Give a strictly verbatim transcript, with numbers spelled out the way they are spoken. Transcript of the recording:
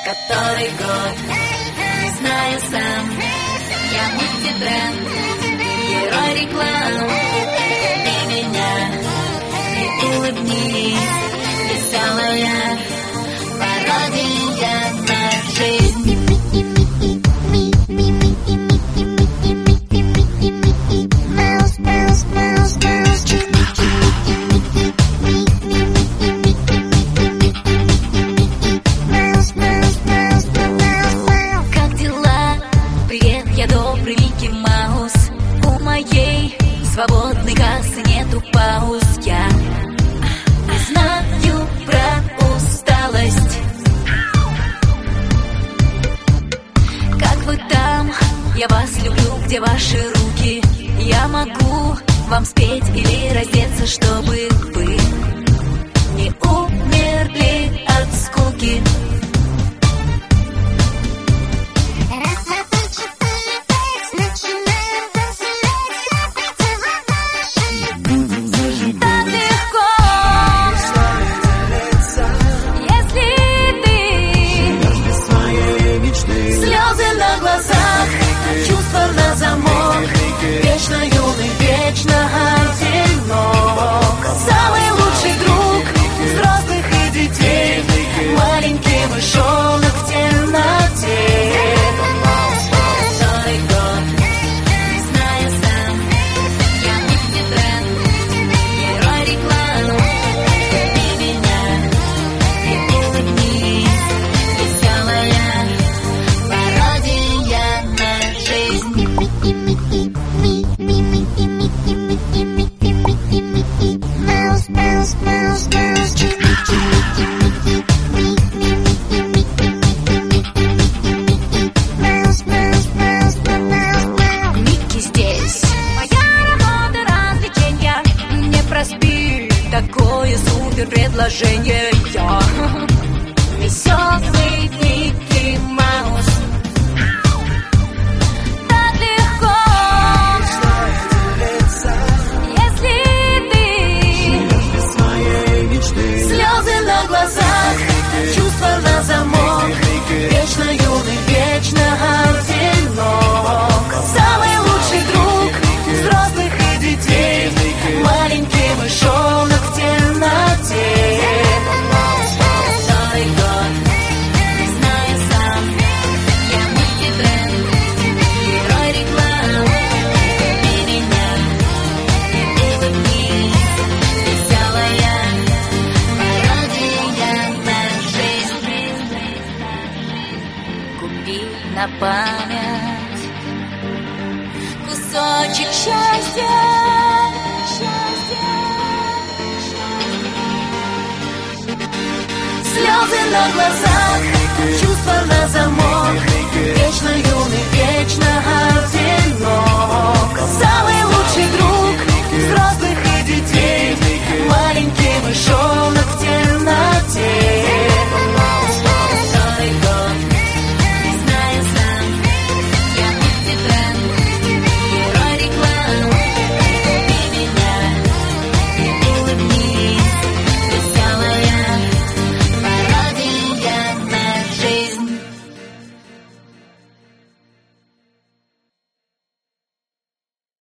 Который год, не знаю сам, я мультибренд, герой реклам. Ты меня, и улыбнись, веселая пародия на жизнь. Свободной кассы нету пауз. Я не знаю про усталость. Как вы там? Я вас люблю, где ваши руки? Я могу вам спеть или раздеться, чтобы вы не умерли от скуки. Чувства на замок, вечно юный, вечно одинок. Самый лучший друг взрослых и детей, маленький мышонок в темноте. Который год, не знаю сам, я мультибренд, герой реклам. Ты меня, и улыбнись, веселая пародия на жизнь. Микки здесь, моя работа, развлечения. Не проспи такое супер предложение. Я веселый Микки Маус. Чувства на замок, вечно юный, вечно одинок. Самый лучший друг взрослых и детей, маленький мышонок в темноте. Который год, не знаю сам, я мультибренд, герой реклам. Ты меня, и улыбнись, веселая пародия на жизнь. Купи на память кусочек счастья, счастья, счастья. Слезы на глазах, чувства на замок.